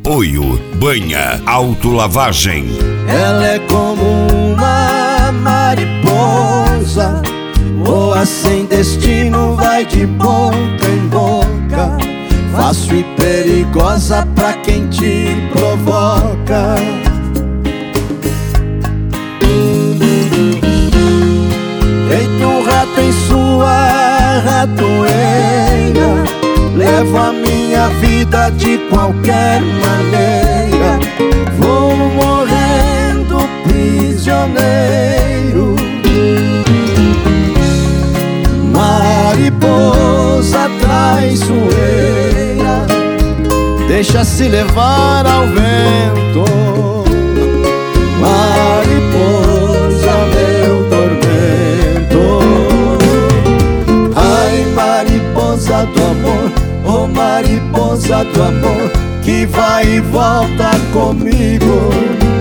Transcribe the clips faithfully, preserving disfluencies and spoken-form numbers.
Apoio Banha Autolavagem. Ela é como uma mariposa, voa sem destino, vai de boca em boca, fácil e perigosa pra quem te provoca. Feito um rato em sua ratoeira, levo a minha vida de qualquer maneira, vou morrendo prisioneiro. Mariposa traiçoeira, deixa-se levar ao vento. Mariposa, meu tormento. Ai, mariposa do amor, oh mariposa do amor, que vai e volta comigo.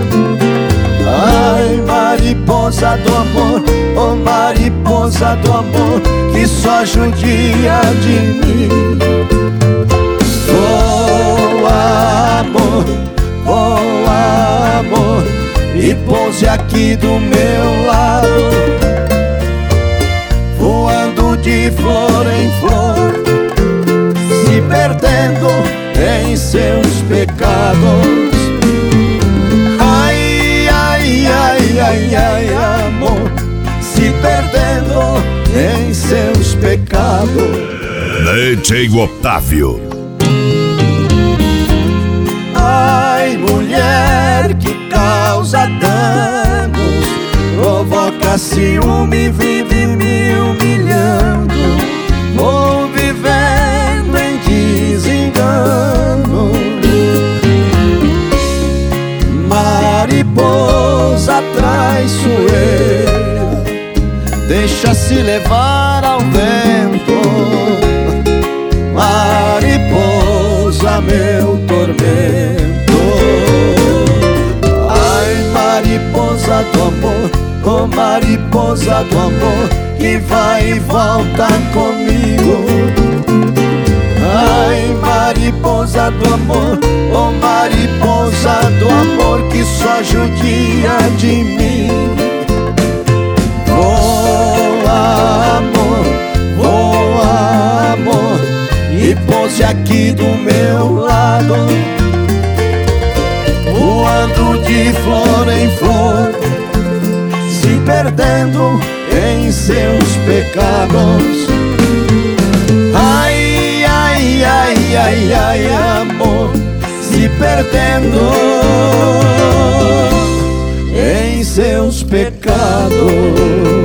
Ai, mariposa do amor, oh mariposa do amor, que só judia de mim. Voa, amor, voa, amor, e pouse aqui do meu lado, voando de flor em flor, se perdendo em seus pecados. Ai, ai, ai, ai, ai, amor, se perdendo em seus pecados. D J Otávio. Ai, mulher que causa danos, provoca ciúme, vive me humilhando, vou vivendo em desengano. Mariposa traiçoeira, deixa-se levar ao vento. Mariposa, meu tormento. Ai, mariposa do amor, oh mariposa do amor, que vai e volta comigo. Ai, mariposa do amor, oh mariposa do amor, que só judia de mim. Voa, amor, voa, amor, e pouse aqui do meu lado, voando de flor em flor, se perdendo em seus pecados. Ai, ai, ai, ai, ai, amor, se perdendo em seus pecados.